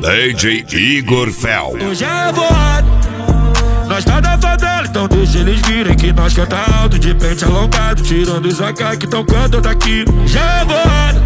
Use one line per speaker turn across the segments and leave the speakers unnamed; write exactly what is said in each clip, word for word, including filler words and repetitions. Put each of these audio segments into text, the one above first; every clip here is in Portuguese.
D J Igor Fel.
Hoje é voado, nós tá da favela, então deixa eles virem que nós canta alto, de pente alongado, tirando os A K que tão cantando daqui. Já é voado,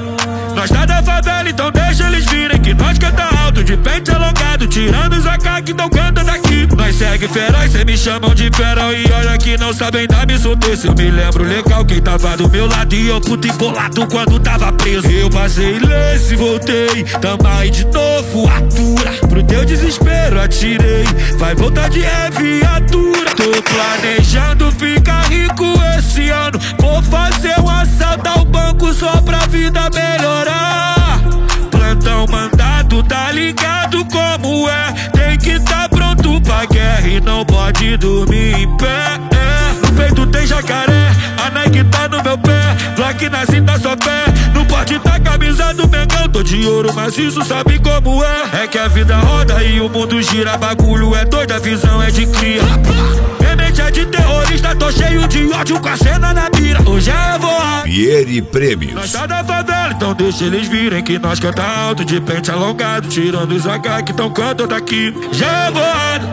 nós tá da favela, então deixa eles virem que nós canta alto, de pente alongado, tirando os A K que tão cantando daqui. Nós segue feroz, cê me chamam de ferão e olha que não sabem dar me soltei. Se eu me lembro legal, quem tava do meu lado e eu puto embolado quando tava preso. Eu passei lance, voltei, tamo aí de novo, atura. Pro teu desespero atirei, vai voltar de é viatura. Tô planejando ficar rico esse ano, vou fazer um assalto ao banco só pra vida melhorar. Plantão mandado, tá ligado como é, tem que tá pronto pra guerra e não pode dormir em pé. É. No peito tem jacaré, a Nike tá no meu pé, Glock na cinta só pé, não pode tá camisa do Mengão. Tô de ouro, mas isso sabe como é. É que a vida roda e o mundo gira, bagulho é doido, a visão é de cria. Minha mente é de terrorista, tô cheio de ódio com a cena na mira. Hoje é voar,
Pierre Prêmios.
nós tá da favela, então deixa eles virem que nós canta alto, de pente alongado, tirando os A K que tão cantando daqui. Já é voado,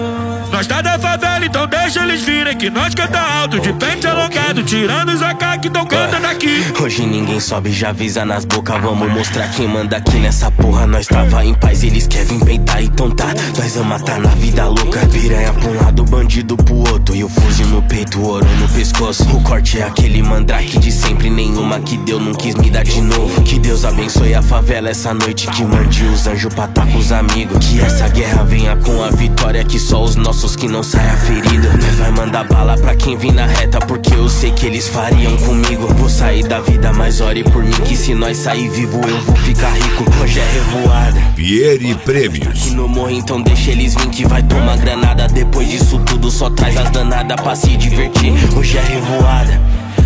nós tá da favela, então deixa eles virem que nós canta alto, de pente alongado, tirando os A K que tão cantando daqui.
Hoje ninguém sobe, já avisa nas bocas, vamos mostrar quem manda aqui nessa porra. Nós tava em paz, eles querem peitar, então tá, nós vamos matar na vida louca. Piranha pra um lado, bandido pro outro, e o fuzil no peito, ouro no pescoço. O corte é aquele mandrake de sempre, nenhuma que deu não quis me dar de novo. Que Deus abençoe a favela essa noite, que mande os anjos pra tá com os amigos. Que essa guerra venha com a vitória, que só os nossos que não saia ferido. Nós vai mandar bala pra quem vir na reta, porque eu sei que eles fariam comigo. Vou sair da vida, mas ore por mim, que se nós sair vivo eu vou ficar rico. Hoje é revoada,
Pierre Prêmios.
aqui no morro, então deixa eles vir que vai tomar granada. Depois disso tudo só traz as danadas pra se divertir. Hoje é revoada,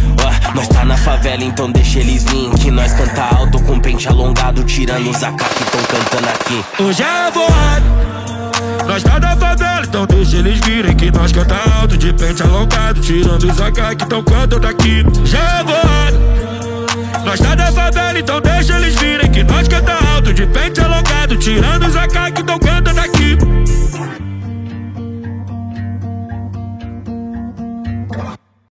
ó, nós tá na favela, então deixa eles vir que nós canta alto com pente alongado, tirando os A K que tão cantando aqui.
Hoje é voado, nós tá da favela, então deixa eles virem que nós canta alto, de pente alongado, tirando os A K que tão cantando daqui. Já é voado, nós tá da favela, então deixa eles virem que nós canta alto, de pente alongado, tirando os A K que tão cantando